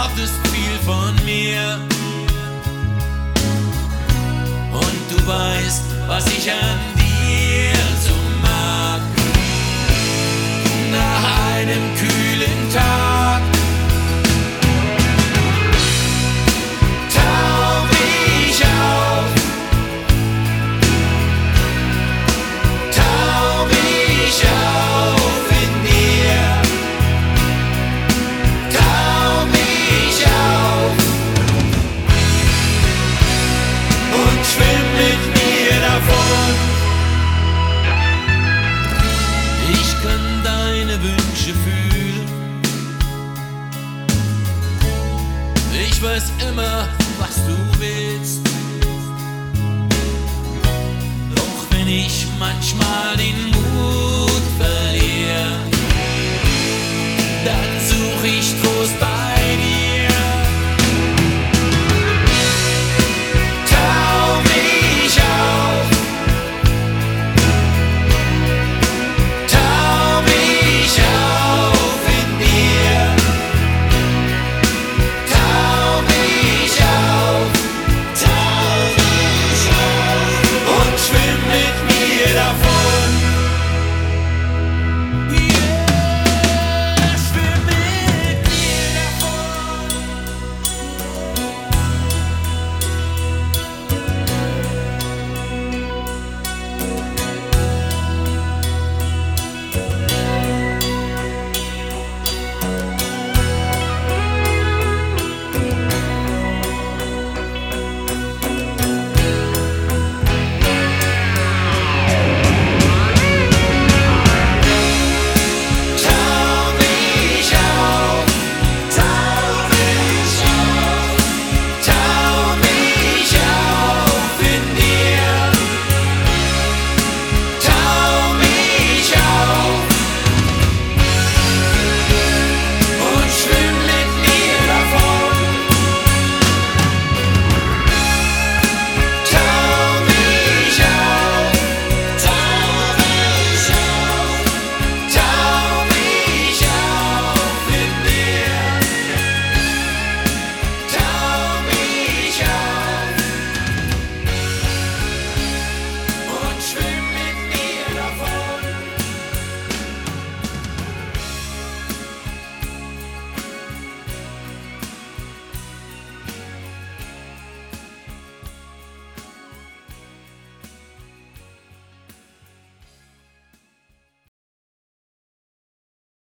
erwartest viel von mir. Und du weißt, was ich an dir so mag. Nach einem kühlen Tag tauch ich auf, tauch ich auf in dir, tauch ich auf und schwimm mit mir davon. Ich kann deine Wünsche fühlen. Ich weiß immer, was du willst. Auch wenn ich manchmal den